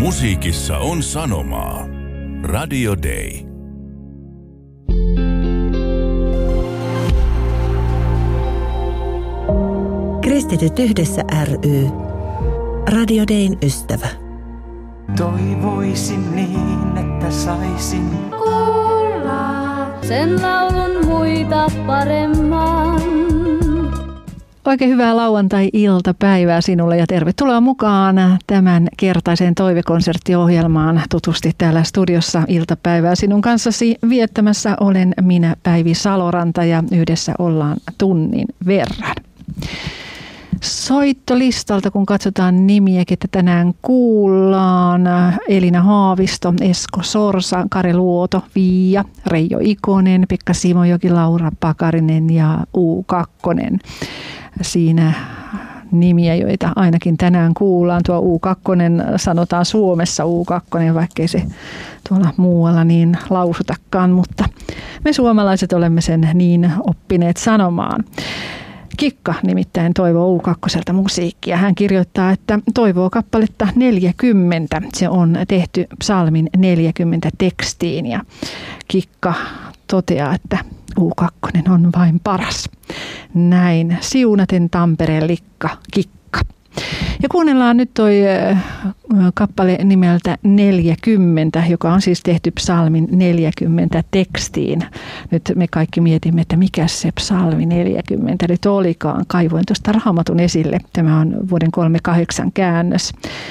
Musiikissa on sanomaa. Radio Day. Kristityt yhdessä ry. Radio Dayn ystävä. Toivoisin niin, että saisin kuulla sen laulun muita paremman. Oikein hyvää lauantai-iltapäivää sinulle ja tervetuloa mukaan tämän kertaiseen toivekonserttiohjelmaan. Tutusti täällä studiossa iltapäivää sinun kanssasi viettämässä olen minä Päivi Saloranta ja yhdessä ollaan tunnin verran. Soittolistalta, kun katsotaan nimiä, ketä tänään kuullaan: Elina Haavisto, Esko Sorsa, Kari Luoto, Viia, Reijo Ikonen, Pekka Simojoki, Laura Pakarinen ja U2. Siinä nimiä, joita ainakin tänään kuullaan. Tuo U2 sanotaan Suomessa U2, vaikkei se tuolla muualla niin lausutakaan, mutta me suomalaiset olemme sen niin oppineet sanomaan. Kikka nimittäin toivoo U2:lta musiikkia. Hän kirjoittaa, että toivoo kappaletta 40. Se on tehty psalmin 40 tekstiin ja Kikka toteaa, että U2 on vain paras. Näin siunaten Tampereen likka Kikka. Ja kuunnellaan nyt toi kappale nimeltä 40, joka on siis tehty psalmin 40 tekstiin. Nyt me kaikki mietimme, että mikä se psalmi 40 nyt olikaan. Kaivoin tuosta Raamatun esille. Tämä on vuoden 38 käännös.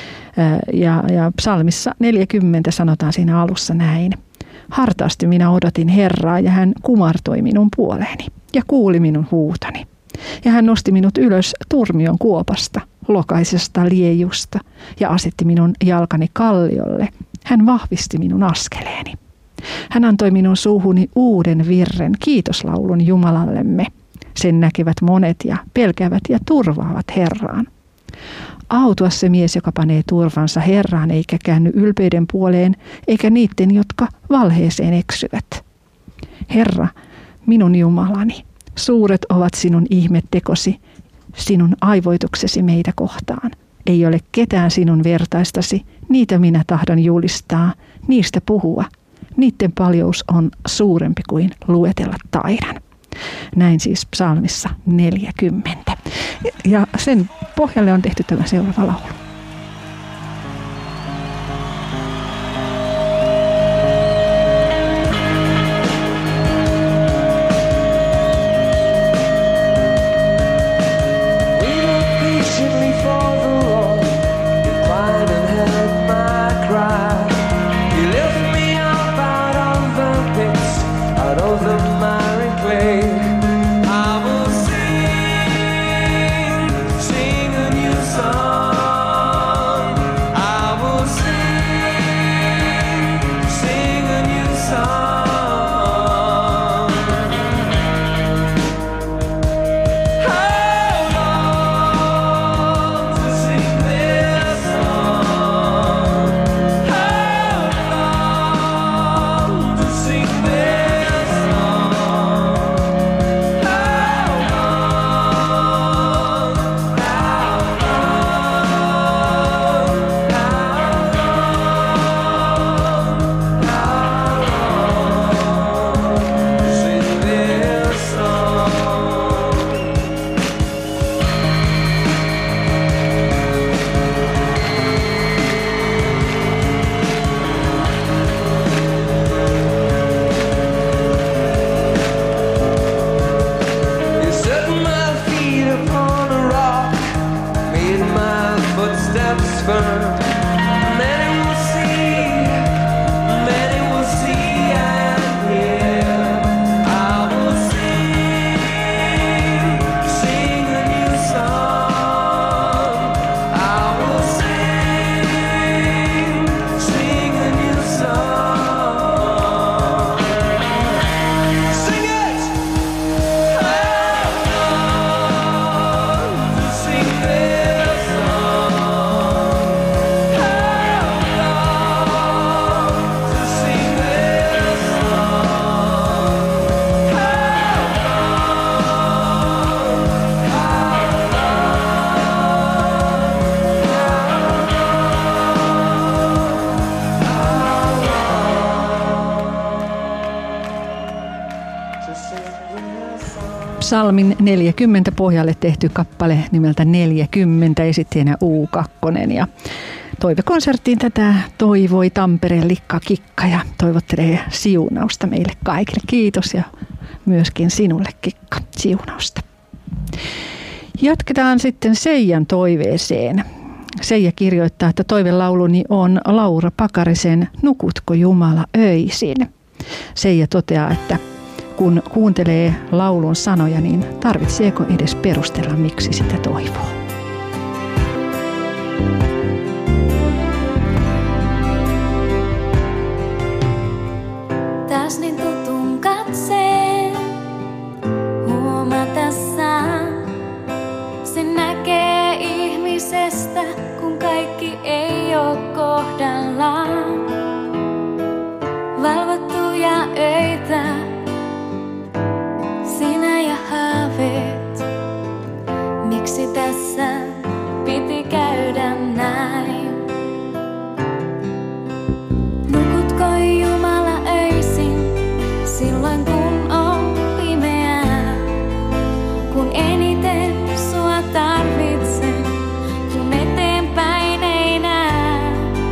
Ja psalmissa 40 sanotaan siinä alussa näin. Hartaasti minä odotin Herraa ja hän kumartoi minun puoleeni ja kuuli minun huutoni. Ja hän nosti minut ylös turmion kuopasta, lokaisesta liejusta ja asetti minun jalkani kalliolle. Hän vahvisti minun askeleeni. Hän antoi minun suuhuni uuden virren, kiitoslaulun Jumalallemme. Sen näkevät monet ja pelkäävät ja turvaavat Herraan. Autua se mies, joka panee turvansa Herraan eikä käänny ylpeyden puoleen, eikä niiden, jotka valheeseen eksyvät. Herra, minun Jumalani, suuret ovat sinun ihmettekosi, sinun aivoituksesi meitä kohtaan. Ei ole ketään sinun vertaistasi, niitä minä tahdon julistaa, niistä puhua. Niiden paljous on suurempi kuin luetella taidan. Näin siis psalmissa 40. Ja sen pohjalle on tehty tämä seuraava laulu. psalmin 40 pohjalle tehty kappale nimeltä 40, esittäjänä U2. Ja toivekonserttiin tätä toivoi Tampereen Likka Kikka ja toivottelee siunausta meille kaikille. Kiitos ja myöskin sinulle, Kikka, siunausta. Jatketaan sitten Seijan toiveeseen. Seija kirjoittaa, että toivelauluni on Laura Pakarisen Nukutko Jumala öisin. Seija toteaa, että kun kuuntelee laulun sanoja, niin tarvitseeko edes perustella, miksi sitä toivoo? Taas niin tutun katseen huomatessaan. Se näkee ihmisestä, kun kaikki ei oo kohdallaan. Valvottuja öitä, sinä ja haaveet. Miksi tässä piti käydä näin? Nukutko Jumala öisin, silloin kun on pimeää? Kun eniten sua tarvitsen, kun eteenpäin ei näe.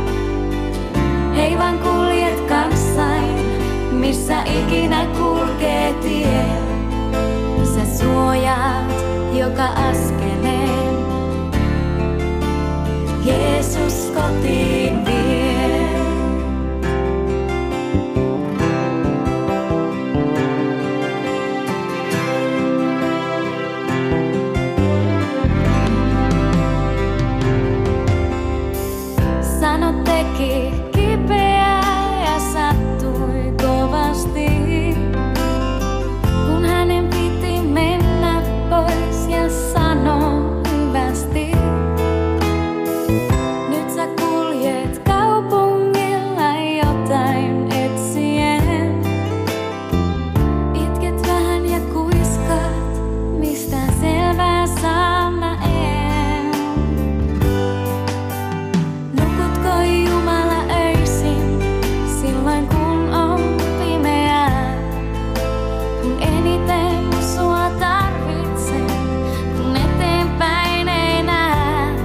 Ei vaan kuljet kanssain, missä ikinä kulkee tie. Sä suojaat joka askeleen. Jeesus kotiin vie. Sanot teki kipeää ja sattui kovasti, kun hänen piti mennä pois ja sanoa hyvästi. Nyt sä kuljet kaupungilla jotain etsien. Itket vähän ja kuiskat, mistä selvää saa mä en. Nukutko Jumala öisin, silloin kun on pimeää? Kun eniten sua tarvitsen, kun eteenpäin ei näe.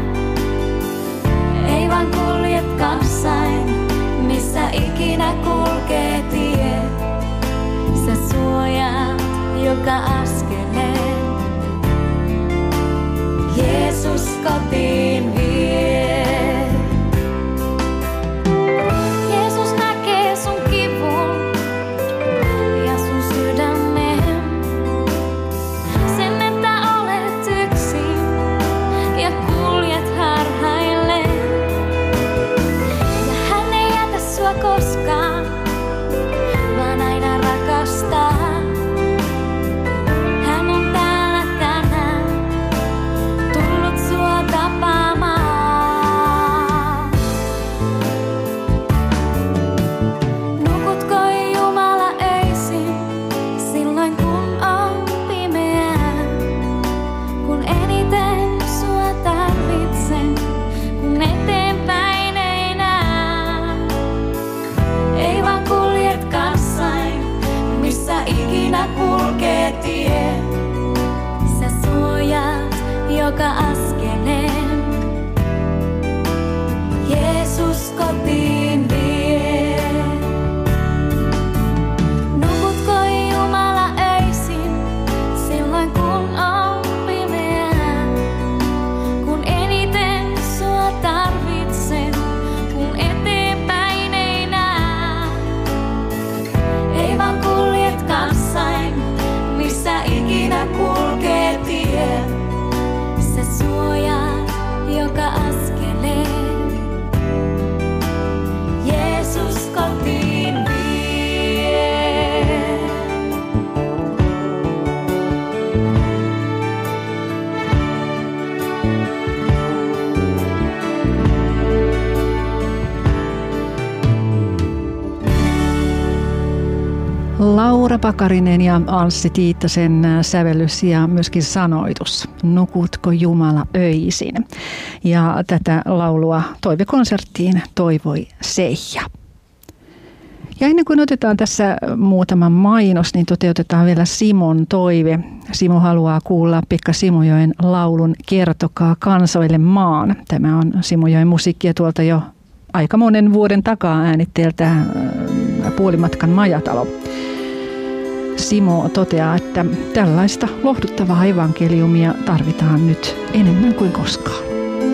Ei vaan kuljet kanssain, missä ikinä kulkee tie. Sä suojaat joka askeleen. Jeesus kotiin vie. Jeesus näkee sun kivun ja sun sydämen. Sen, että olet yksin ja kuljet harhaillen. Ja hän ei jätä sua koskaan, vaan aina rakastaa. Hän on täällä tänään, tullut sua tapaamaan. Nukutko Jumala öisin, silloin kun on pimeää? Kun eniten sua tarvitsen, kun eteenpäin ei näe. Ei vaan kuljet kanssain, missä ikinä kulkee tie. Sä suojaat joka askeleen. Jeesus kotiin vie. Nukutko Jumala öisin, silloin kun on pimeää? Kun eniten sua tarvitsen, kun eteenpäin ei näe. Ei vaan kuljet kanssain, missä ikinä kulkee tie. Sä suojaat joka askeleen. Jeesus kotiin vie. Laura Pakarinen ja Anssi Tiittasen sävellys ja myöskin sanoitus. Nukutko Jumala öisin? Ja tätä laulua toivekonserttiin toivoi Seija. Ja ennen kuin otetaan tässä muutama mainos, niin toteutetaan vielä Simon toive. Simo haluaa kuulla Pekka Simojoen laulun Kertokaa kansoille maan. Tämä on Simojoen musiikkia tuolta jo aika monen vuoden takaa äänitteeltä Puolimatkan majatalo. Simo toteaa, että tällaista lohduttavaa evankeliumia tarvitaan nyt enemmän kuin koskaan.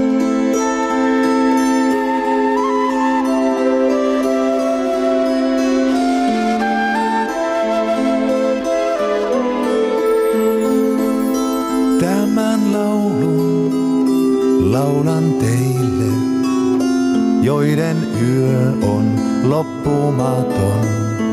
Tämän laulun laulan teille, joiden yö on loppumaton.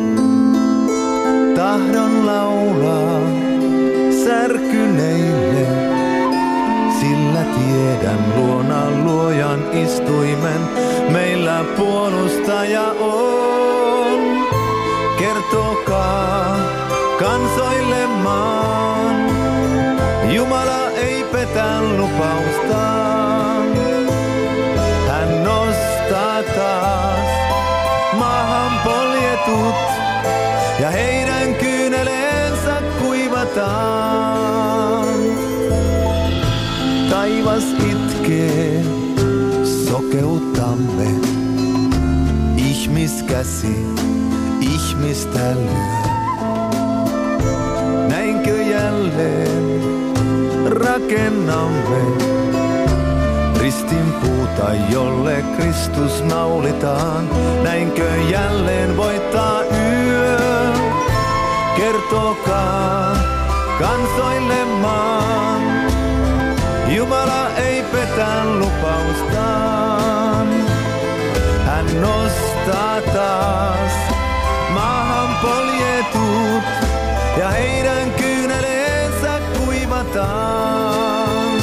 Tahdon laulaa särkyneille, sillä tiedän luona luojan istuimen. Meillä puolustaja on. Kertokaa kansoille maan, Jumala ei petä lupaustaan. Hän nostaa taas maahan poljetut ja heidän kyyneleensä kuivataan. Taivas itkee sokeuttamme, ihmiskäsi ihmistä lyö. Näinkö jälleen rakennamme ristin puuta, jolle Kristus naulitaan? Näinkö jälleen voittaa yö? Kertokaa kansoille maan, Jumala ei petä lupaustaan. Hän nostaa taas maahan poljetut ja heidän kyyneleensä kuivataan.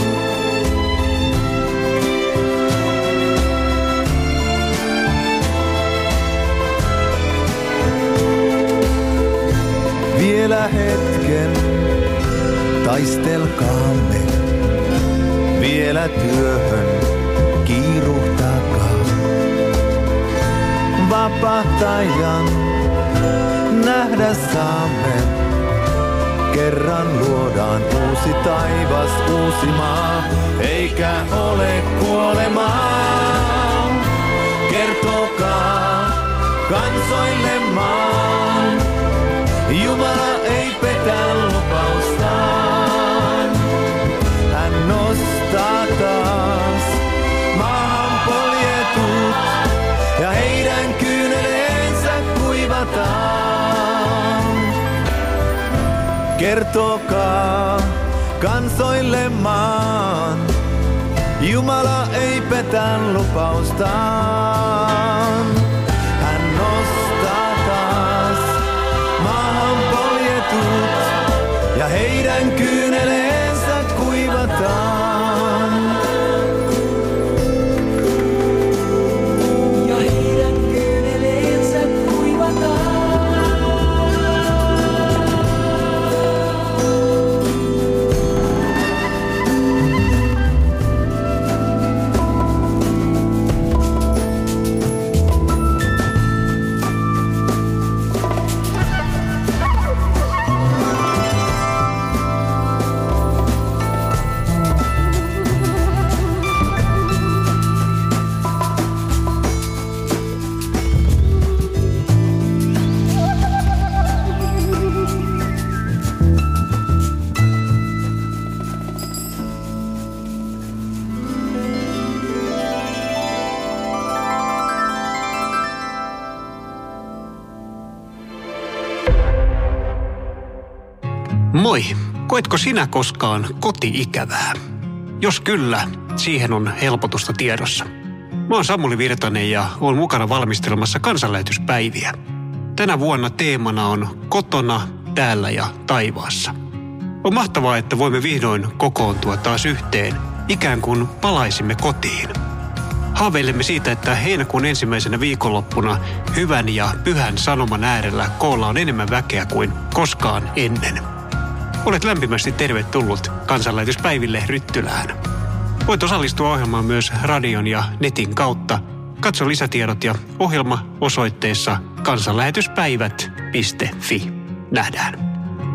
Vielä hetken taistelkaamme, vielä työhön kiiruhtakaa. Vapahtajan nähdä saamme, kerran luodaan uusi taivas, uusi maa, eikä ole kuolemaa. Kertokaa kansoille maan, Jumala ei petä lupaustaan. Hän nostaa taas maahan poljetut ja heidän kyyneleensä kuivataan. Kertokaa kansoille maan, Jumala ei petä lupaustaan. Hän nostaa taas maahan poljetut ja heidän kyyneleensä kuivataan. Ja heidän kyyneleensä kuivataan. Moi, koetko sinä koskaan koti-ikävää? Jos kyllä, siihen on helpotusta tiedossa. Mä oon Samuli Virtanen ja oon mukana valmistelemassa kansanlähetyspäiviä. Tänä vuonna teemana on kotona, täällä ja taivaassa. On mahtavaa, että voimme vihdoin kokoontua taas yhteen, ikään kuin palaisimme kotiin. Haaveilemme siitä, että heinäkuun ensimmäisenä viikonloppuna hyvän ja pyhän sanoman äärellä koolla on enemmän väkeä kuin koskaan ennen. Olet lämpimästi tervetullut kansanlähetyspäiville Ryttylään. Voit osallistua ohjelmaan myös radion ja netin kautta Katso lisätiedot ja ohjelma osoitteessa kansanlähetyspäivät.fi. Nähdään.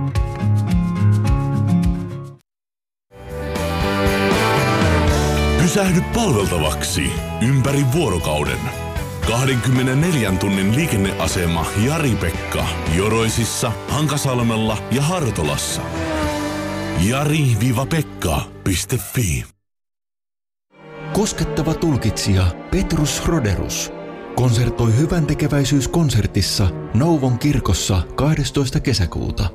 Pysähdy palveltavaksi ympäri vuorokauden. 24 tunnin liikenneasema Jari-Pekka Joroisissa, Hankasalmella ja Hartolassa. jari-pekka.fi. Koskettava tulkitsija Petrus Roderus konsertoi hyväntekeväisyyskonsertissa Nauvon kirkossa 12. kesäkuuta.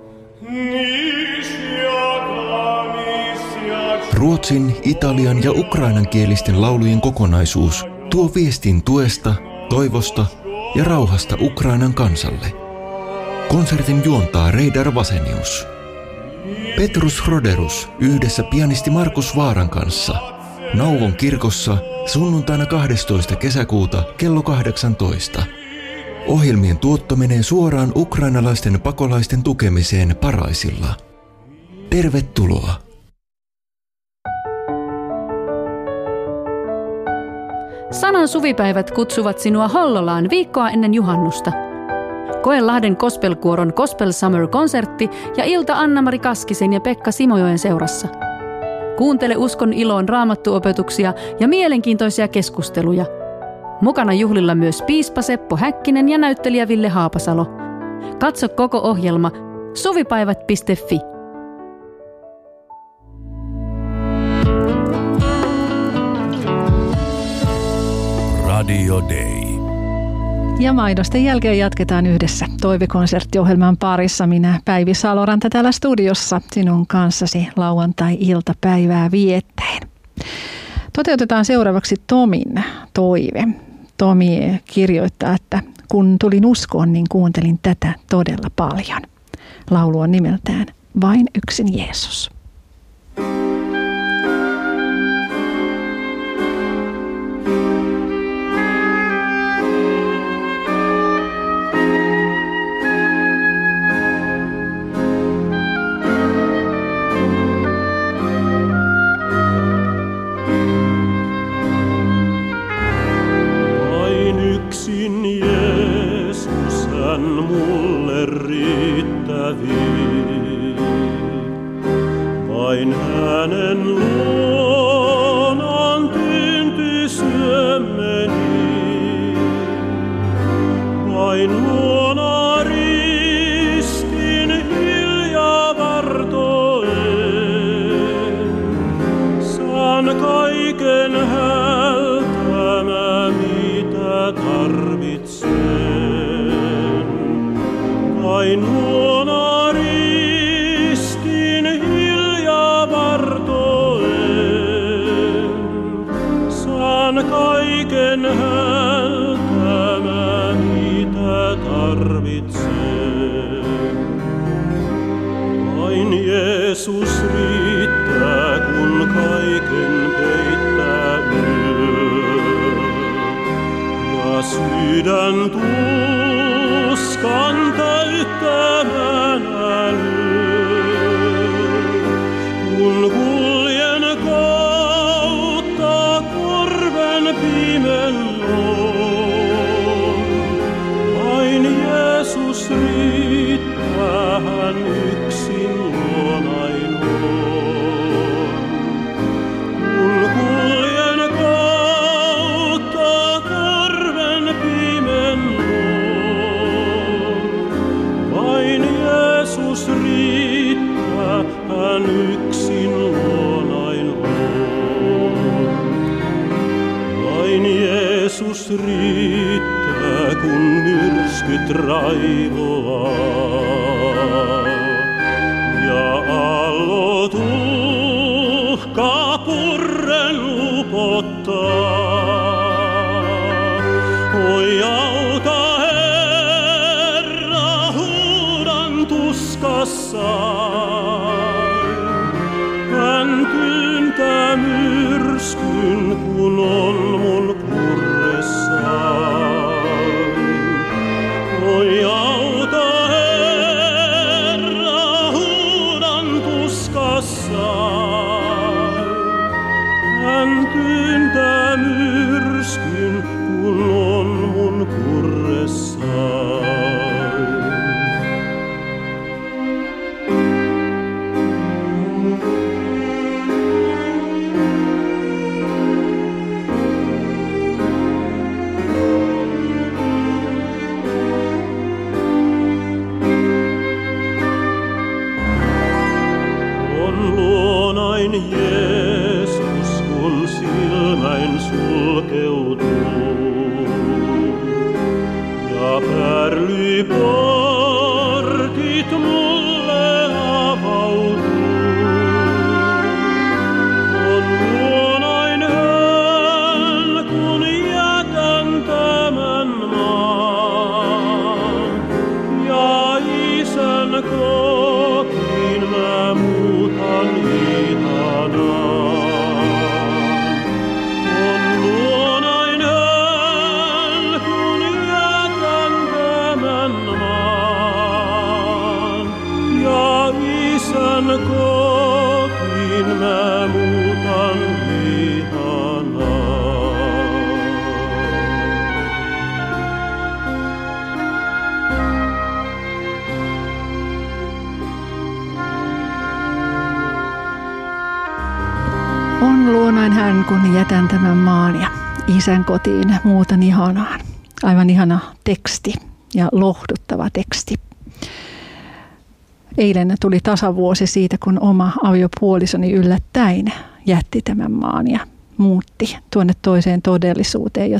Ruotsin, italian ja ukrainankielisten laulujen kokonaisuus tuo viestin tuesta, toivosta ja rauhasta Ukrainan kansalle. Konsertin juontaa Reidar Vasenius. Petrus Roderus yhdessä pianisti Markus Vaaran kanssa Nauvon kirkossa sunnuntaina 12. kesäkuuta kello 18. Ohjelmien tuotto menee suoraan ukrainalaisten pakolaisten tukemiseen Paraisilla. Tervetuloa! Sanan suvipäivät kutsuvat sinua Hollolaan viikkoa ennen juhannusta. Koe Lahden Gospelkuoron Gospel Summer-konsertti ja ilta Anna-Mari Kaskisen ja Pekka Simojoen seurassa. Kuuntele uskon iloon raamattuopetuksia ja mielenkiintoisia keskusteluja. Mukana juhlilla myös piispa Seppo Häkkinen ja näyttelijä Ville Haapasalo. Katso koko ohjelma suvipäivät.fi. Radio Day. Ja mainosten jälkeen jatketaan yhdessä toivekonserttiohjelman parissa. Minä Päivi Saloranta täällä studiossa sinun kanssasi lauantai-iltapäivää viettäen. Toteutetaan seuraavaksi Tomin toive. Tomi kirjoittaa, että kun tulin uskoon, niin kuuntelin tätä todella paljon. Laulu on nimeltään Vain yksin Jeesus. Mulle riittäviin, vain hänen luonaan tyynty syömmeni, vain luona ristin hiljaa vartoen, saan kaiken hältä mä mitä tarvitsen. Vain luona ristin hiljaa vartoen, saan kaiken hältä mä mitä tarvitsen. Vain Jeesus riittää, kun kaiken peittää yö, ja sydän tuskan täyttämään älyy, kun kuljen kautta korven pimennoon. Vain Jeesus riittää, hän yksin luonain on. Kun kuljen kautta korven pimennoon, vain Jeesus riittää, hän yksin luonain on. Vain Jeesus riittää, kun myrskyt raivoaa ja aallot uhkaa purren lupottaa. Oi auta Herra, huudan tuskassaan. Hän työntää myrskyn, kun on mun purressaan. Oi auta Herra, huudan tuskassaan. Hän työntää myrskyn, kun vain sulkeutuu. Ja pärlyportit mulle avautuu. On luonainen, kun jätän tämän maan. Ja isän kotiin mä muutan ihanaan. On luonainen, kun jätän tämän maan. Ja isän kotiin mä muutan ihanaan. On luonain hän, kun jätän tämän maan ja isän kotiin muutan ihanaan. Aivan ihana teksti ja lohduttava teksti. Eilen tuli tasavuosi siitä, kun oma aviopuolisoni yllättäen jätti tämän maan ja muutti tuonne toiseen todellisuuteen,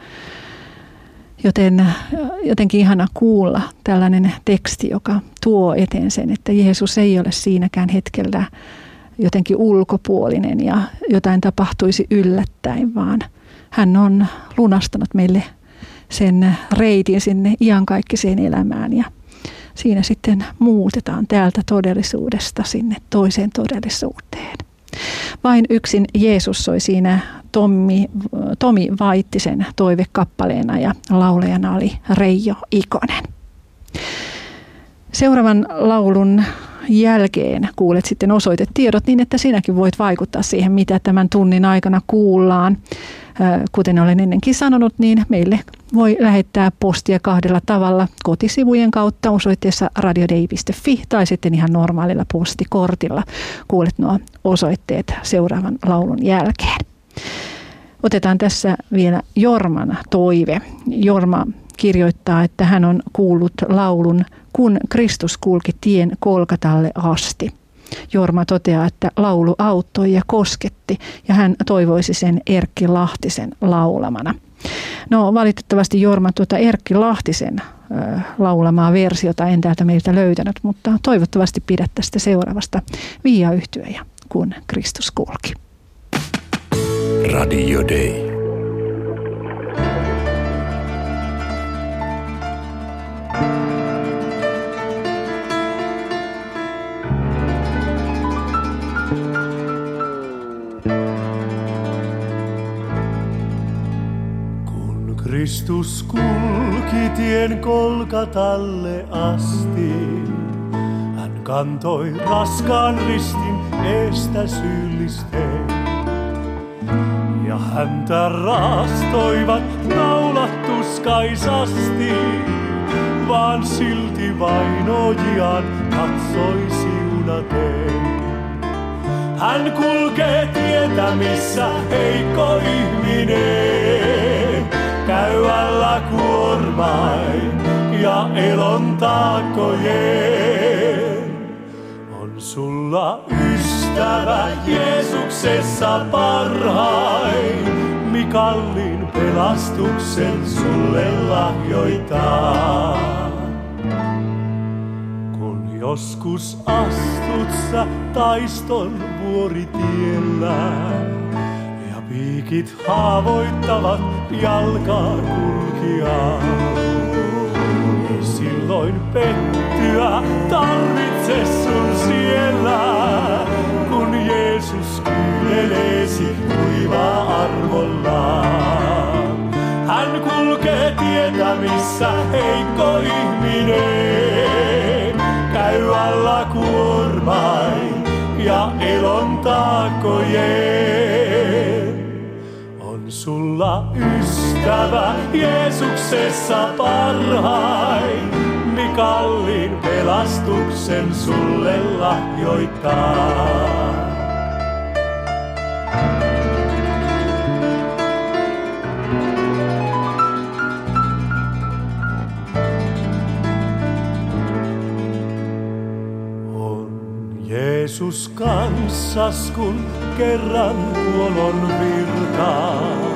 joten jotenkin ihana kuulla tällainen teksti, joka tuo eteen sen, että Jeesus ei ole siinäkään hetkellä jotenkin ulkopuolinen ja jotain tapahtuisi yllättäen, vaan hän on lunastanut meille sen reitin sinne iankaikkiseen elämään ja siinä sitten muutetaan täältä todellisuudesta sinne toiseen todellisuuteen. Vain yksin Jeesus soi siinä Tomi Vaittisen toivekappaleena ja laulajana oli Reijo Ikonen. Seuraavan laulun jälkeen kuulet sitten osoitetiedot niin, että sinäkin voit vaikuttaa siihen, mitä tämän tunnin aikana kuullaan. Kuten olen ennenkin sanonut, niin meille voi lähettää postia kahdella tavalla kotisivujen kautta osoitteessa radiodei.fi tai sitten ihan normaalilla postikortilla. Kuulet nuo osoitteet seuraavan laulun jälkeen. Otetaan tässä vielä Jorman toive. Jorma kirjoittaa, että hän on kuullut laulun Kun Kristus kulki tien Kolkatalle asti. Jorma toteaa, että laulu auttoi ja kosketti ja hän toivoisi sen Erkki Lahtisen laulamana. No valitettavasti Jorma Erkki Lahtisen laulamaa versiota en täältä meiltä löytänyt, mutta toivottavasti pidät tästä seuraavasta Viia-yhtye ja Kun Kristus kulki. Radio Day. Kristus kulki tien Kolkatalle asti. Hän kantoi raskaan ristin eestä syyllisten. Ja häntä raastoivat naulat tuskaisasti. Vaan silti vainojiaan katsoi siunaten. Hän kulkee tietä, missä heikko ihminen käy alla kuormain ja elon taakkojen. On sulla ystävä Jeesuksessa parhain, mi kalliin pelastuksen sulle lahjoittaa. Kun joskus astut sä taiston vuoritiellä, piikit haavoittavat jalkaa kulkijaa. Ei silloin pettyä tarvitse sun siellä, kun Jeesus kyyneleesi kuivaa armollaan. Hän kulkee tietä, missä heikko ihminen käy alla kuormain ja elon taakkojen. Sulla ystävä Jeesuksessa parhain, mi kalliin pelastuksen sulle lahjoittaa. On Jeesus kanssas, kun kerran kuolon virtaa.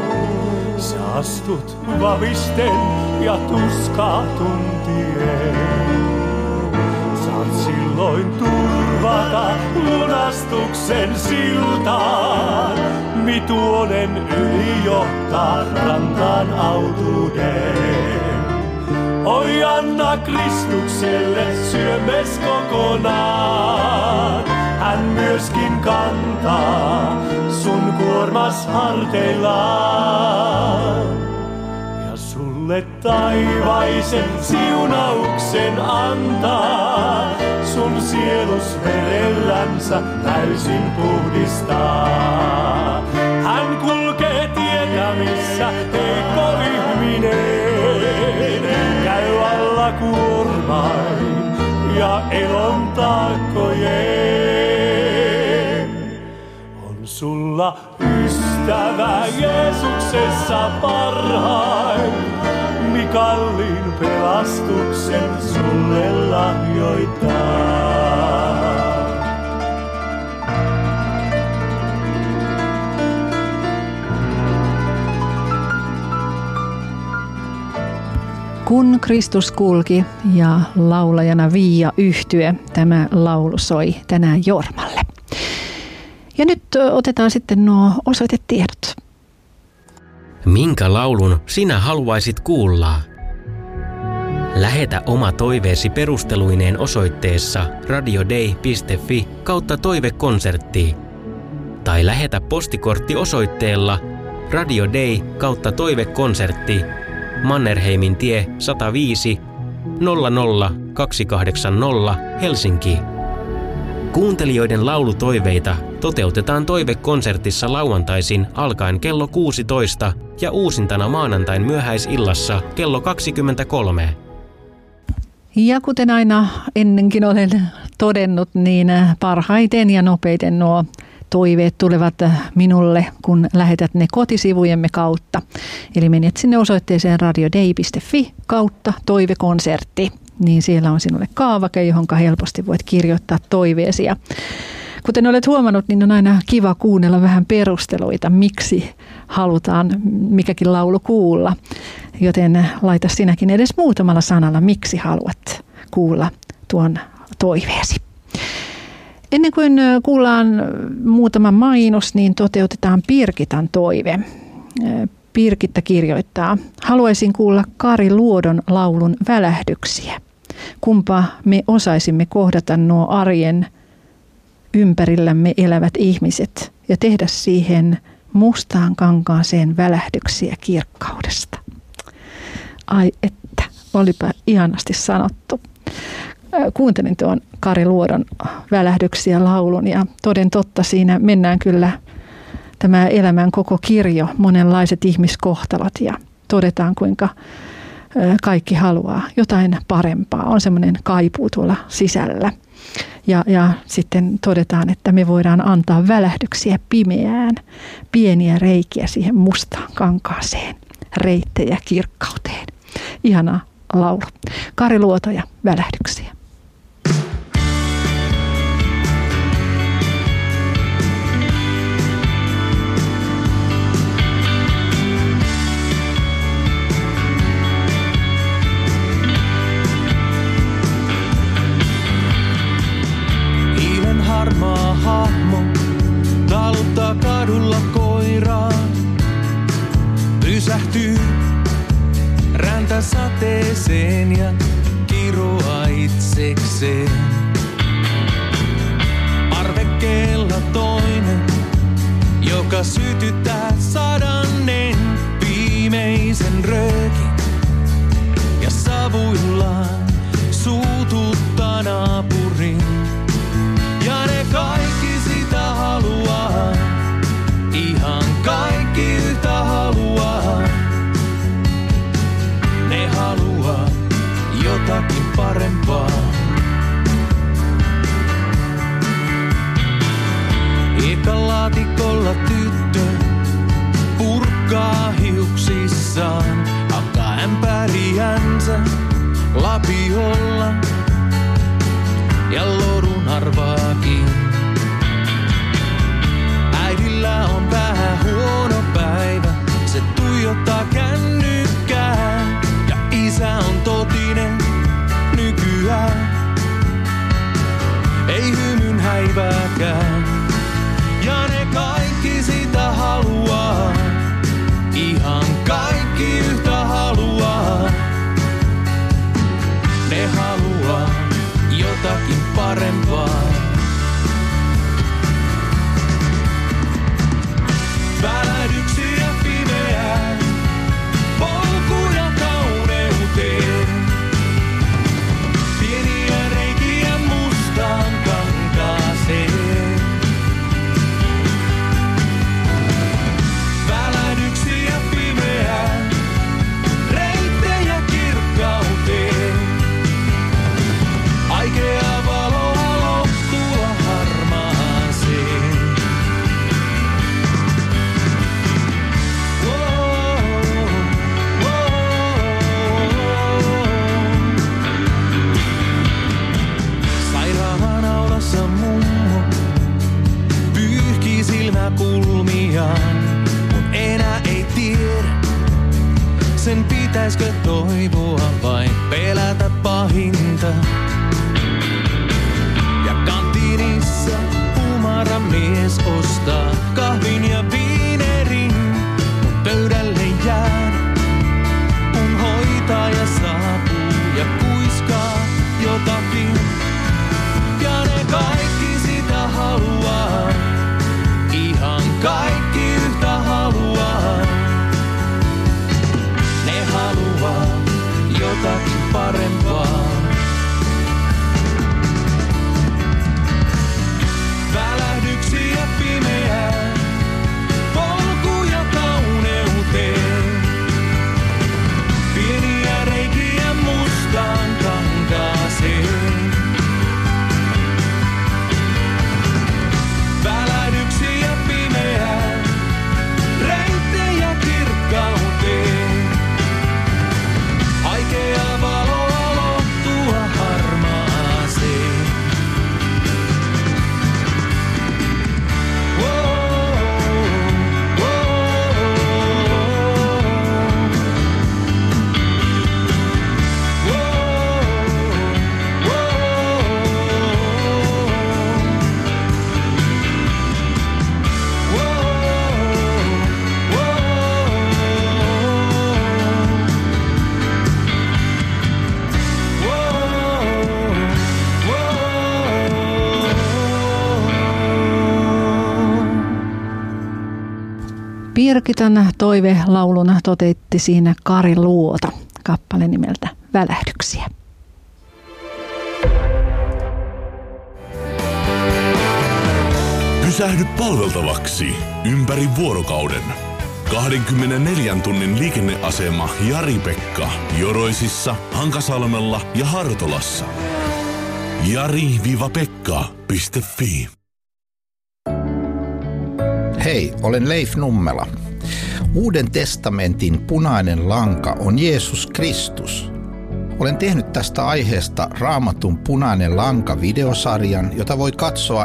astut vavisten ja tuskaa tuntien. Saat silloin turvata lunastuksen siltaan, mituonen yli johtaa rantaan autuuden. Oi anna Kristukselle syömes kokonaan, hän myöskin kantaa sun kuormas harteillaan. Ja sulle taivaisen siunauksen antaa, sun sielus verellänsä täysin puhdistaa. Hän kulkee tietä, missä heikko ihminen käy alla kuormain ja elon taakkojen. On sulla ystävä Jeesuksessa parhain, mi kalliin pelastuksen sulle lahjoittaa. Kun Kristus kulki ja laulajana Viia Yhtye, tämä laulu soi tänään Jormalle. Ja nyt otetaan sitten nuo osoitetiedot. Minkä laulun sinä haluaisit kuulla? Lähetä oma toiveesi perusteluineen osoitteessa radiodei.fi/toivekonsertti tai lähetä postikortti osoitteella radiodei/toivekonsertti Mannerheimin tie 105 00280 Helsinki. Kuuntelijoiden laulutoiveita toteutetaan toivekonsertissa lauantaisin alkaen kello 16 ja uusintana maanantain myöhäisillassa kello 23. Ja kuten aina ennenkin olen todennut, niin parhaiten ja nopeiten nuo toiveet tulevat minulle, kun lähetät ne kotisivujemme kautta. Eli menet sinne osoitteeseen radiodei.fi/toivekonsertti, niin siellä on sinulle kaavake, johon helposti voit kirjoittaa toiveesi. Ja kuten olet huomannut, niin on aina kiva kuunnella vähän perusteluita, miksi halutaan mikäkin laulu kuulla. Joten laita sinäkin edes muutamalla sanalla, miksi haluat kuulla tuon toiveesi. Ennen kuin kuullaan muutama mainos, niin toteutetaan Birgitan toive. Birgitta kirjoittaa: haluaisin kuulla Kari Luodon laulun Välähdyksiä. Kumpa me osaisimme kohdata nuo arjen ympärillämme elävät ihmiset ja tehdä siihen mustaan kankaaseen välähdyksiä kirkkaudesta. Ai että, olipa ihanasti sanottu. Kuuntelin tuon Kari Luodon Välähdyksiä laulun ja toden totta siinä mennään kyllä tämä elämän koko kirjo, monenlaiset ihmiskohtalot ja todetaan kuinka kaikki haluaa jotain parempaa. On semmoinen kaipuu tuolla sisällä ja sitten todetaan, että me voidaan antaa välähdyksiä pimeään, pieniä reikiä siihen mustaan kankaaseen, reittejä kirkkauteen. Ihana laulu. Kari Luoto ja Välähdyksiä. Hiilen harmaa hahmo taluttaa kadulla koiraa. Pysähtyy räntäsateeseen ja kiroaa itsekseen. Parvekkeella toinen, joka sytyttää 100 viimeisen röökin ja savuillaan suututtaa naapurin. Ja ne kaikki sitä haluaa, ihan kaikki yhtä haluaa. Ne haluaa jotakin parempaa. Hiekalaatikolla tyttö purkaa hiuksissaan, hakkaa ämpäriänsä lapiolla ja lorun arvaakin. Äidillä on vähän huono päivä, se tuijottaa pelkää. Ja ne kaikki sitä haluaa, ihan kaikki yhtä haluaa. Ne haluaa jotakin parempaa. Välähdyksiä pimeään, polkuja kauneuteen. Pieniä reikiä mustaan kankaaseen. Välähdyksiä pimeään, reittejä kirkkauteen. Aikea valoa loppua harmaaseen. Sairaanaulassa mummo pyyhkii silmäkulmiaan, mut enää ei tiedä, sen pitäiskö toivoa vai pelätä pahinta. Ja kantiinissa umara mies ostaa kahvin ja viinerin, mut pöydälle jää, kun hoitaja saapuu ja kuiskaa jotakin. Ja ne kaikki sitä haluaa, ihan kaikki yhtä haluaa. Ne haluaa jotakin parempaa. Välähdyksiä pimeään, polkuja kauneuteen. Pieniä reikiä mustaan kankaaseen. Välähdyksiä pimeään, reittejä kirkkauteen. Aikea valoa loptua harmaaseen. Birgitan toivelaulun toteutti siinä Kari Luoto, kappale nimeltä Välähdyksiä. Pysähdy palveltavaksi ympäri vuorokauden. 24 tunnin liikenneasema Jari-Pekka Joroisissa, Hankasalmella ja Hartolassa. jari-pekka.fi. Hei, olen Leif Nummela. Uuden testamentin punainen lanka on Jeesus Kristus. Olen tehnyt tästä aiheesta Raamatun punainen lanka -videosarjan, jota voi katsoa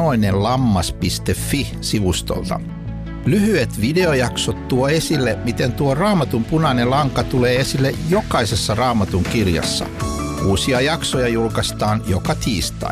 janoinenlammas.fi-sivustolta. Lyhyet videojaksot tuo esille, miten tuo Raamatun punainen lanka tulee esille jokaisessa Raamatun kirjassa. Uusia jaksoja julkaistaan joka tiistai.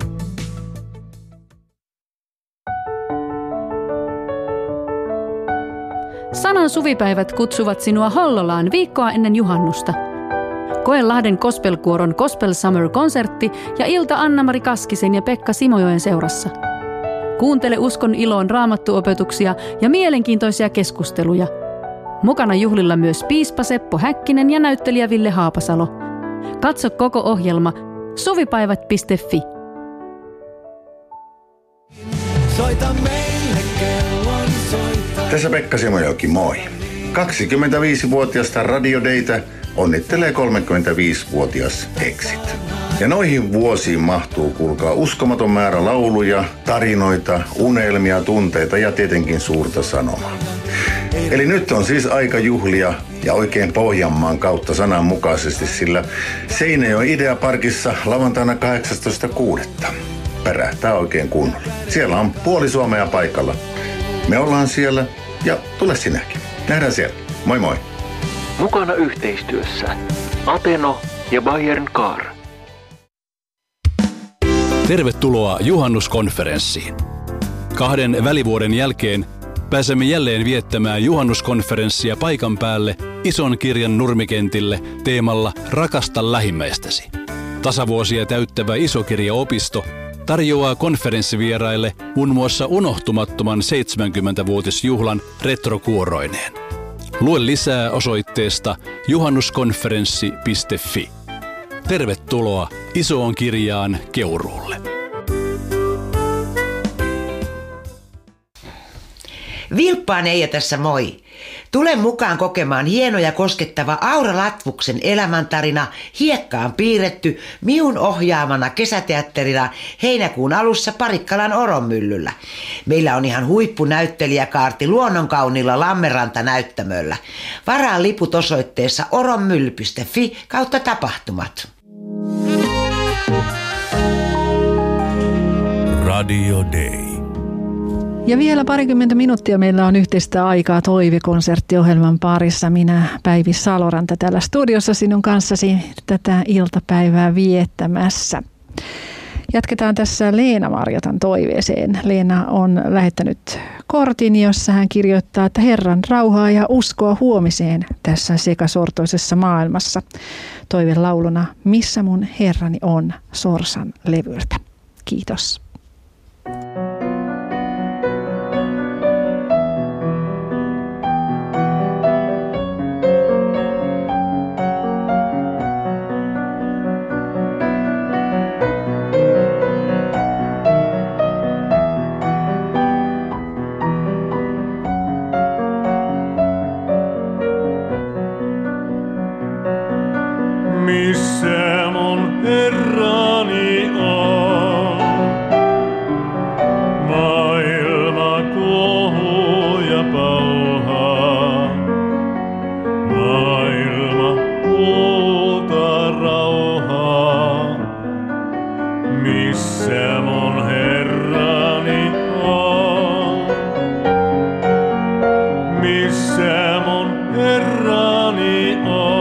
Sanan suvipäivät kutsuvat sinua Hollolaan viikkoa ennen juhannusta. Koe Lahden Gospelkuoron Gospel Summer-konsertti ja ilta Anna-Mari Kaskisen ja Pekka Simojoen seurassa. Kuuntele uskon iloon raamattuopetuksia ja mielenkiintoisia keskusteluja. Mukana juhlilla myös piispa Seppo Häkkinen ja näyttelijä Ville Haapasalo. Katso koko ohjelma suvipäivät.fi. Soita meille kellon soita. Tässä Pekka Simojoki, moi. 25-vuotiaasta Radio Daytä onnittelee 35-vuotias Exit. Ja noihin vuosiin mahtuu, kuulkaa, uskomaton määrä lauluja, tarinoita, unelmia, tunteita ja tietenkin suurta sanomaa. Eli nyt on siis aika juhlia ja oikein Pohjanmaan kautta sananmukaisesti, sillä Seinäjoen Ideaparkissa lauantaina 18.6. pärähtää oikein kunnolla. Siellä on puoli Suomea paikalla. Me ollaan siellä ja tule sinäkin. Nähdään siellä. Moi moi. Mukana yhteistyössä Ateno ja Bayern Car. Tervetuloa juhannuskonferenssiin. 2 välivuoden jälkeen pääsemme jälleen viettämään juhannuskonferenssia paikan päälle Ison kirjan nurmikentille teemalla Rakasta lähimmäistäsi. Tasavuosia täyttävä Isokirjaopisto tarjoaa konferenssivieraille muun muassa unohtumattoman 70-vuotisjuhlan retrokuoroineen. Lue lisää osoitteesta juhannuskonferenssi.fi. Tervetuloa Isoon kirjaan Keuruulle. Vilppaan Eija tässä moi. Tule mukaan kokemaan hieno ja koskettava Aura Latvuksen elämäntarina Hiekkaan piirretty miun ohjaamana kesäteatterina heinäkuun alussa Parikkalan Oronmyllyllä. Meillä on ihan huippunäyttelijäkaarti luonnonkauniilla Lammenranta-näyttämöllä. Varaa liput osoitteessa oronmylly.fi/tapahtumat. Radio Day. Ja vielä 20 minuuttia meillä on yhteistä aikaa Toive-konserttiohjelman parissa. Minä Päivi Saloranta täällä studiossa sinun kanssasi tätä iltapäivää viettämässä. Jatketaan tässä Leena Marjatan toiveeseen. Leena on lähettänyt kortin, jossa hän kirjoittaa, että Herran rauhaa ja uskoa huomiseen tässä sekasortoisessa maailmassa. Toivelauluna Missä mun Herrani on Sorsan levyltä. Kiitos. Missä mun Herrani on? Maailma kuohuu ja pauhaa. Maailma huutaa rauhaa. Missä mun Herrani on? Missä mun Herrani on?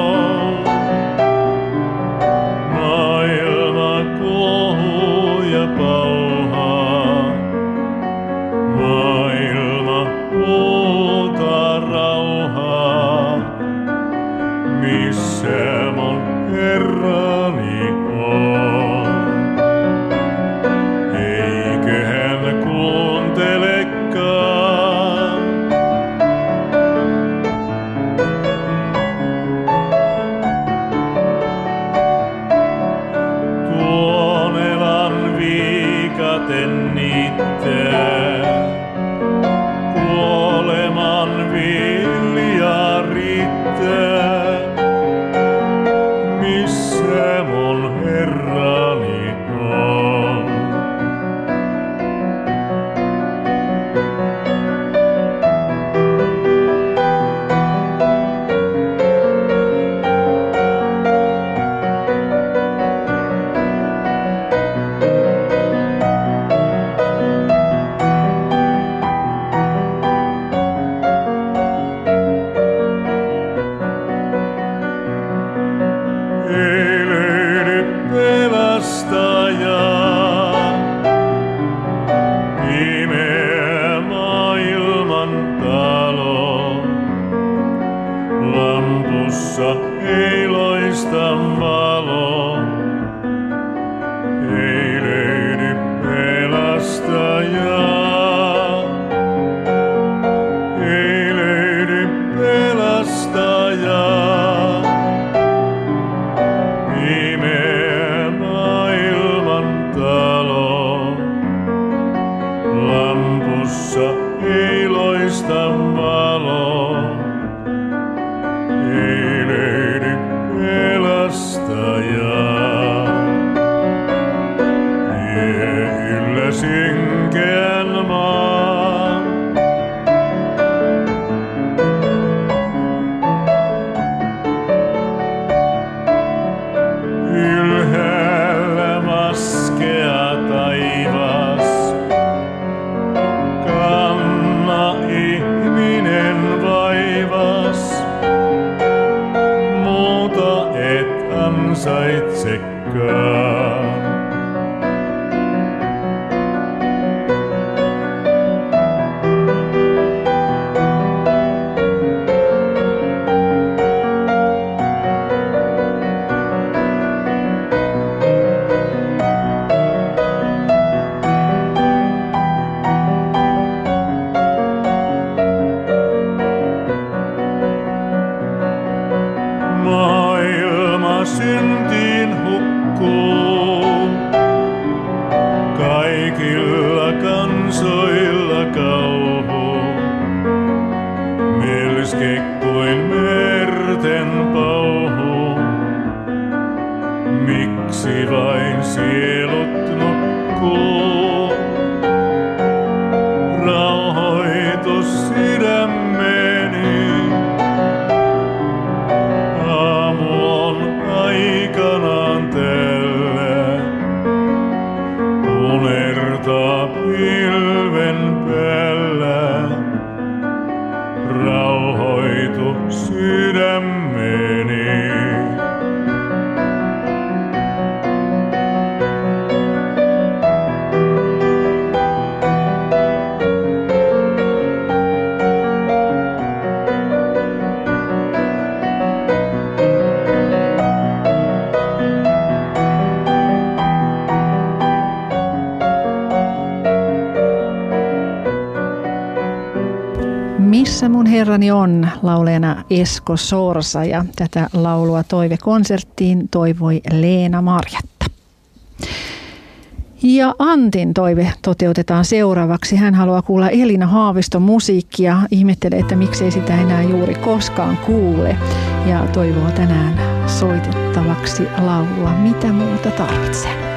ansaitsekaan. Maailma syntiin hukkuu, kaikilla kansoilla kauhu. Melske kuin merten pauhu, miksi vain sielut nukkuu? Rauhoitus sydämeni, aamu on aikanaan tällä. Unertaa pilven päällä, rauhoitu sydämeni. Missä mun herrani on, lauleena Esko Sorsa, ja tätä laulua toivekonserttiin toivoi Leena Marjatta. Ja Antin toive toteutetaan seuraavaksi. Hän haluaa kuulla Elina Haaviston musiikkia, ihmettelee, että miksei sitä enää juuri koskaan kuule, ja toivoo tänään soitettavaksi laulua Mitä muuta tarvitsen.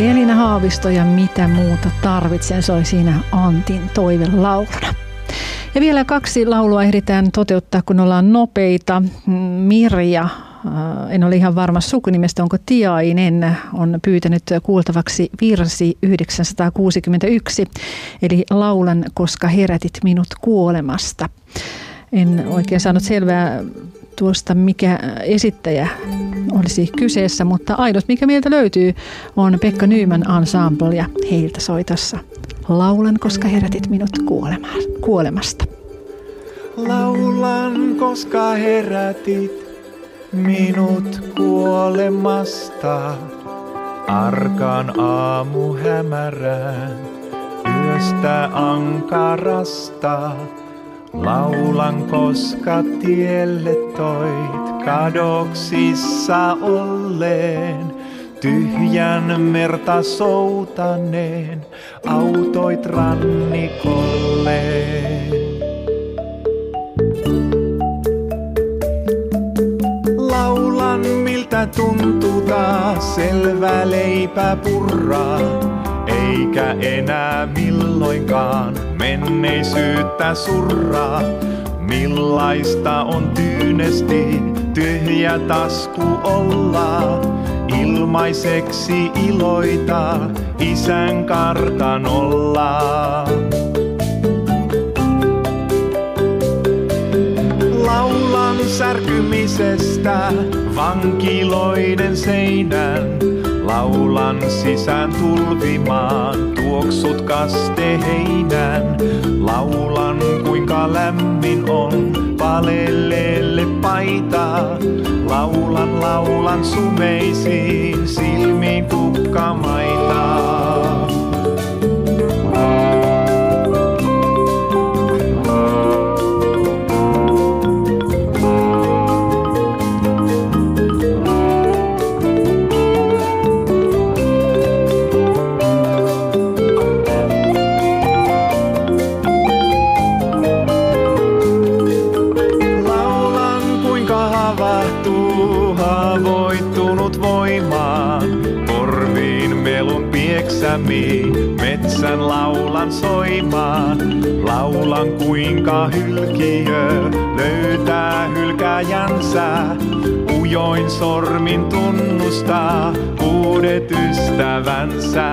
Elina Haavisto ja Mitä muuta tarvitsen, se oli siinä Antin toivelauluna. Ja vielä 2 laulua ehditään toteuttaa, kun ollaan nopeita. Mirja, en ole ihan varma sukunimestä, onko Tiainen, on pyytänyt kuultavaksi virsi 961, eli laulan, koska herätit minut kuolemasta. En oikein saanut selvää tuosta, mikä esittäjä olisi kyseessä, mutta ainut, mikä meiltä löytyy, on Pekka Nyman Ensemble ja heiltä soitossa laulan, koska herätit minut kuolemasta. Laulan, koska herätit minut kuolemasta. Arkaan aamuhämärään, yöstä ankarasta. Laulan, koska tielle toit kadoksissa olleen. Tyhjän merta soutaneen autoit rannikolle. Laulan, miltä tuntuu taas selvä leipä purraa. Eikä enää milloinkaan menneisyyttä surraa. Millaista on tyynesti tyhjä tasku olla. Ilmaiseksi iloita isän kartanolla. Laulan särkymisestä vankiloiden seinän. Laulan sisään tulvimaan tuoksut kasteheinän. Laulan kuinka lämmin on palelleelle paita. Laulan, laulan sumeisiin silmiin kukkamaita. Metsän laulan soimaan, laulan kuinka hylkiö löytää hylkääjänsä. Ujoin sormin tunnustaa uudet ystävänsä.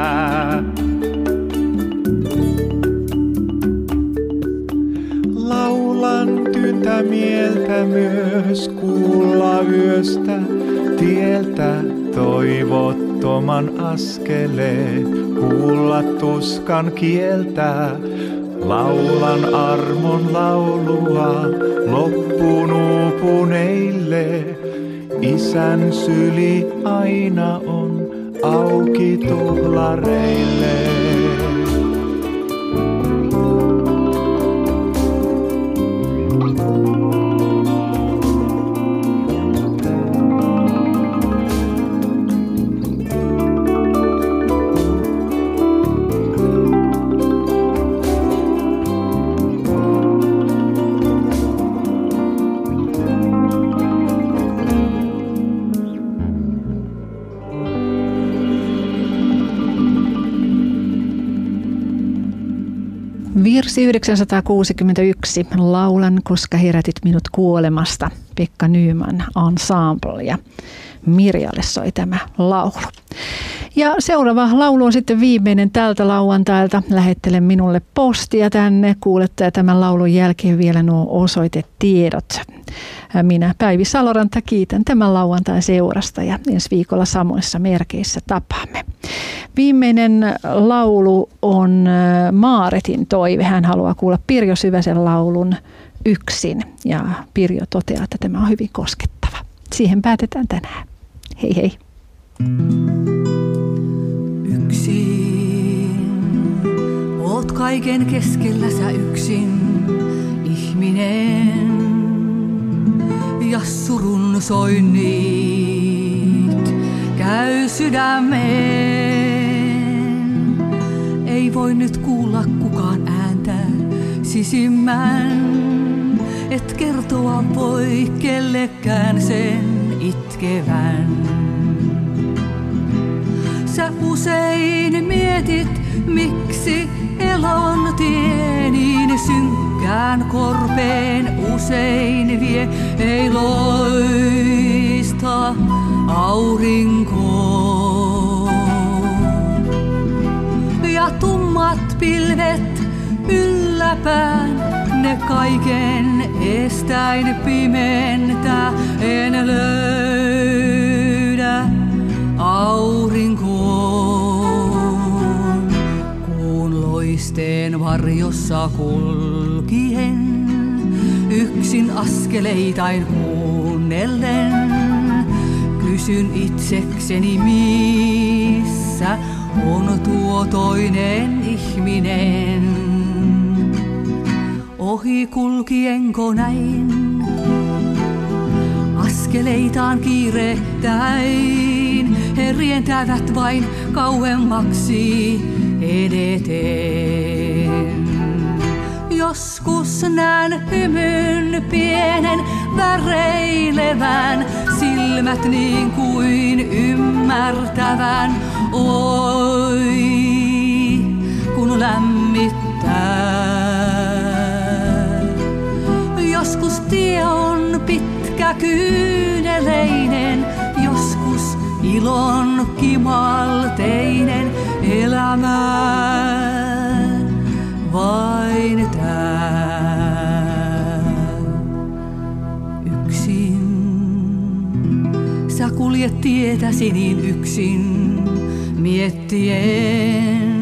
Laulan tyyntä mieltä myös kuulla yöstä tieltä toivottoman askeleen. Kuulla tuskan kieltä, laulan armon laulua loppuun uupuneille. Isän syli aina on auki tuhlareille. Virsi 961, laulan, koska herätit minut kuolemasta, Pekka Nyman Ensemble ja Mirjalle soi tämä laulu. Ja seuraava laulu on sitten viimeinen tältä lauantailta. Lähettele minulle postia tänne. Kuulette tämän laulun jälkeen vielä nuo osoitetiedot. Minä Päivi Saloranta kiitän tämän lauantain seurasta ja ensi viikolla samoissa merkeissä tapaamme. Viimeinen laulu on Maaretin toive. Hän haluaa kuulla Pirjo Syväsen laulun Yksin ja Pirjo toteaa, että tämä on hyvin koskettava. Siihen päätetään tänään. Hei hei. Yksin, oot kaiken keskellä sä yksin, ihminen, ja surun soinnit käy sydämeen. Ei voi nyt kuulla kukaan ääntä sisimmän, et kertoa voi kellekään sen itkevän. Sä Sä usein mietit, miksi elon tie niin synkkään korpeen usein vie. Ei loista aurinko. Ja tummat pilvet ylläpään, ne kaiken estäin pimentää. En löydä aurinkoon, kuun loisteen varjossa kulkien, yksin askeleitain kuunnellen. Kysyn itsekseni, missä on tuo toinen ihminen. Ohi kulkienko näin, askeleitaan kiirehtäin, he rientävät vain kauemmaksi edeten. Joskus näen hymyn pienen väreilevän, silmät niin kuin ymmärtävän. Oi, kun lämmittää. Joskus tie on pitkä kyyneleinen, joskus ilon kimalteinen. Elämä vain tää. Yksin sä kuljet tietäsi niin yksin, miettien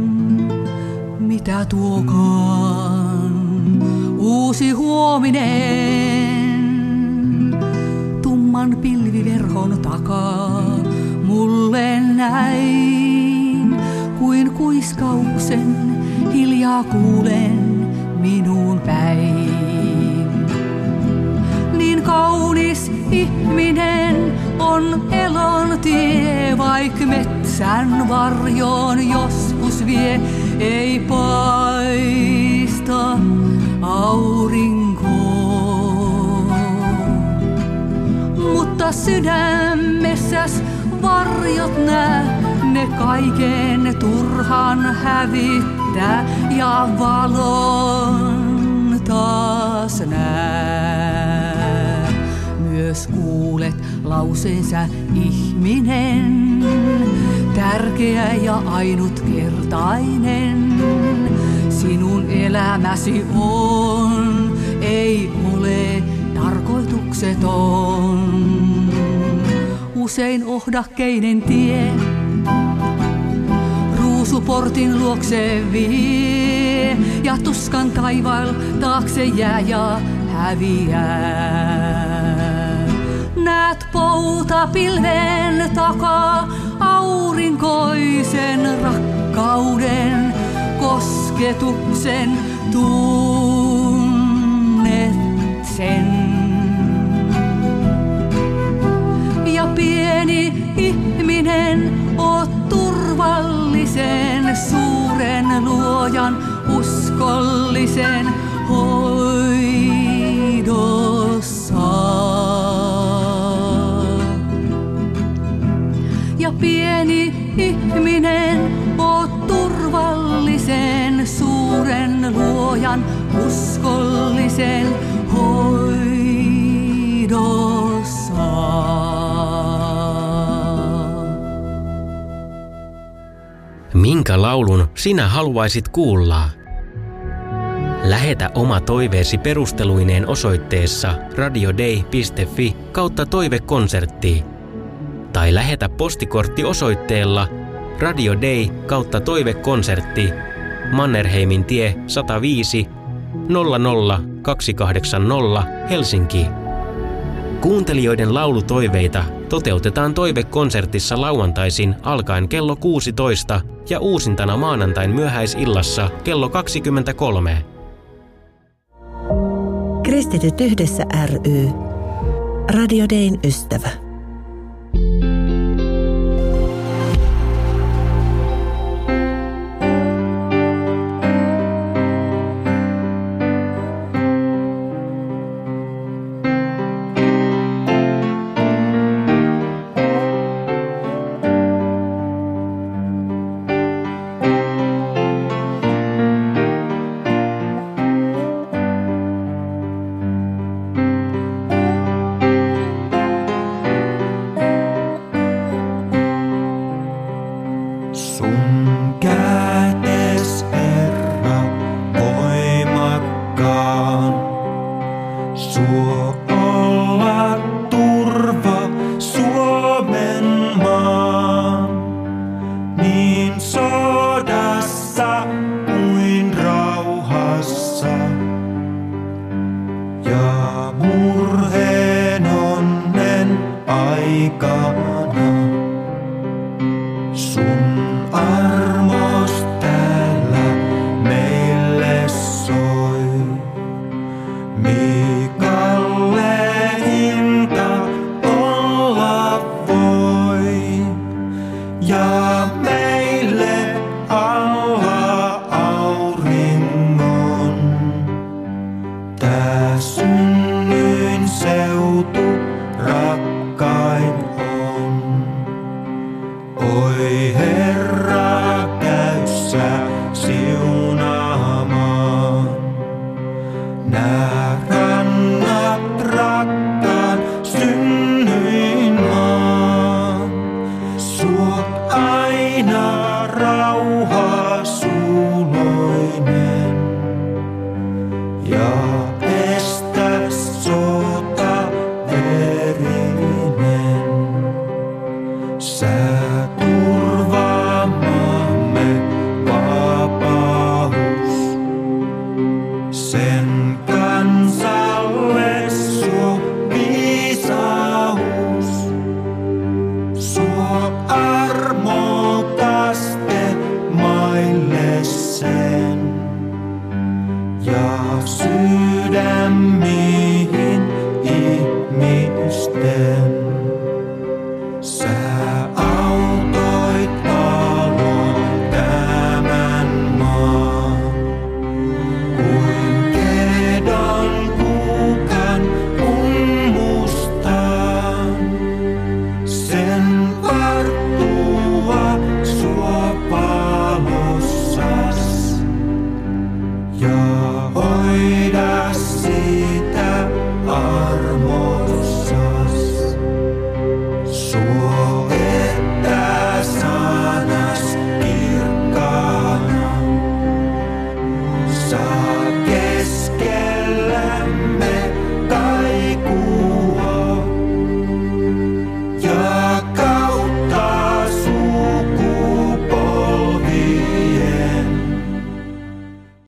mitä tuokaan uusi huominen. Tumman pilviverhon takaa mulle näin, kuin kuiskauksen hiljaa kuulen minuun päin. Niin kaunis ihminen on elon tie, vaik metsän varjoon joskus vie. Ei paista aurinko, mutta sydämessäs varjot nää, ne kaiken turhan hävittää ja valon taas nää. Myös kuulet lauseensa ihminen, tärkeä ja ainutkertainen. Sinun elämäsi on, ei ole tarkoitukseton. Usein ohdakkeinen tie ruusuportin luokse vie, ja tuskan taivaal taakse jää ja häviää. Näet poutapilven takaa aurinkoisen rakkauden, kosketuksen tunnet sen. Ja pieni ihminen, oot turvallisen suuren luojan uskollisen hoidossa. Ja pieni ihminen, oot turvallisen suuren luojan uskollisen hoidossa. Minkä laulun sinä haluaisit kuulla? Lähetä oma toiveesi perusteluineen osoitteessa radiodei.fi/toivekonsertti tai lähetä postikortti osoitteella Radio Day /toivekonsertti, Mannerheimin tie 105 00280 Helsinki. Kuuntelijoiden laulutoiveita toteutetaan toivekonsertissa lauantaisin alkaen kello 16 ja uusintana maanantain myöhäisillassa kello 23. Kristityt yhdessä ry. Radio Dayn ystävä. Sun armos täällä meille soi. Mikalle hinta olla voi. Ja meille alla auringon. Tää synnyin seutu rakkain on. Oi Herra, käy sä siunaamaan. Nää rannat rakkaan synnyin maan. Suot aina rauha suloinen. Ja estä sota verinen. Sä turvaamamme vapaus. Sen kansalle suo viisaus. Suo armokaste maille sen. Ja sydämiin ihmisten. Sä autoit valon tämän maan. Kuin kedon kuukan ummustaan. Sen varttua sua valossas. Ja hoida